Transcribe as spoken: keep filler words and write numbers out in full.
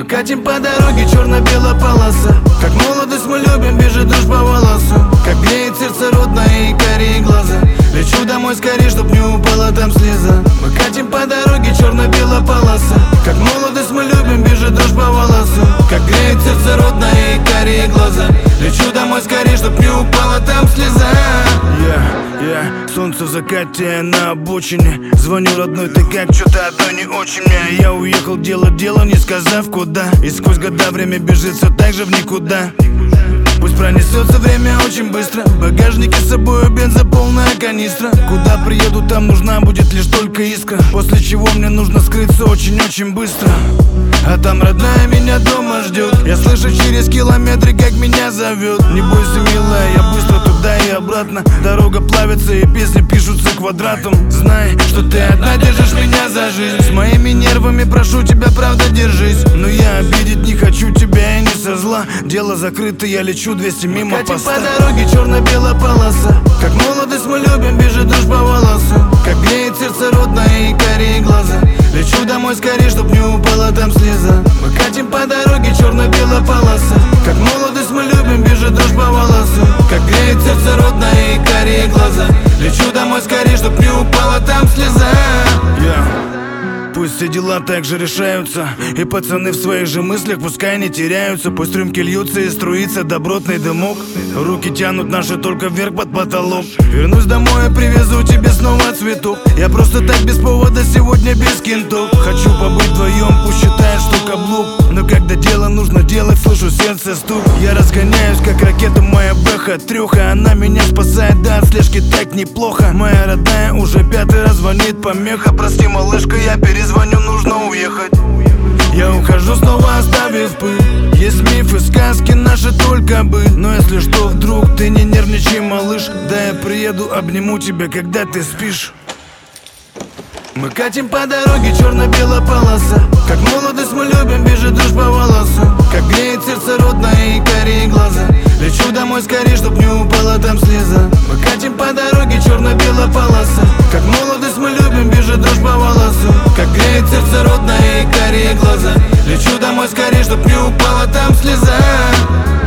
Мы катим по дороге, черно-белая полоса. Как молодость мы любим, бежит дрожь по волосу. Как греет сердце родное и карие глаза. Лечу домой скорее, чтоб не упала там слеза. Мы катим по дороге, черно-белая полоса. Как молодость мы любим, бежит дрожь по волосу. Как греет сердце родное и карие глаза. Лечу домой скорее, чтоб не упала там слеза. Я, я, солнце в закате на обочине. Звоню родной, ты как, что-то одно не очень мне. Я уехал делать дело, не сказав куда. И сквозь года время бежит все так же в никуда. Пусть пронесется время очень быстро. В багажнике с собой бенза полная канистра. Куда приеду, там нужна будет лишь только искра. После чего мне нужно скрыться очень-очень быстро. А там родная меня дома ждет. Я слышу через километры, как меня зовет. Не бойся, милая, я быстро туда и обратно. Дорога плавится и песни пишутся квадратом. Знай, что ты одна держишь меня за жизнь. С моими нервами прошу тебя, правда, держись. Но я обидеть не хочу тебя и не со зла. Дело закрыто, я лечу двести мимо поста. Катим по дороге, черно-белая полоса. Как молодость мы любим, бежит дрожь по волосу. Как греет сердце родное и карие глаза. Лечу домой скорее, чтоб не упала там слеза. Мы катим по дороге, черно-белая полоса. Как молодость мы любим, бежит дрожь по волосу. Как греет сердце родное и карие глаза. Лечу домой скорее, чтоб не упала там слеза. Yeah. Пусть все дела так же решаются. И пацаны в своих же мыслях пускай не теряются. Пусть рюмки льются и струится добротный дымок. Руки тянут наши только вверх под потолок. Вернусь домой и привезу тебе снова цветок. Я просто так без повода сегодня без кентов. Хочу побыть вдвоем, пусть считает, что каблук. Но когда дело нужно делать, слышу сердце стук. Я разгоняюсь, как ракета моя бэха. Трёха, она меня спасает, да от слежки так неплохо. Моя родная уже пятый раз звонит помеха. Прости, малышка, я перезвоню, нужно уехать. Я ухожу, снова оставив пыль. Есть мифы, сказки наши только бы. Но если что, вдруг ты не нервничай, малыш. Да я приеду, обниму тебя, когда ты спишь. Мы катим по дороге, черно-белая полоса. Как молодость мы любим, бежит дрожь по волосу. Как греет сердце родное и карие глаза. Лечу домой скорее, чтоб не упала там слеза. Мы катим по дороге, черно-белая полоса. Как молодость мы любим, бежит дрожь по волосу. Как греет сердце родное и карие глаза. Лечу домой скорее, чтоб не упала там слеза.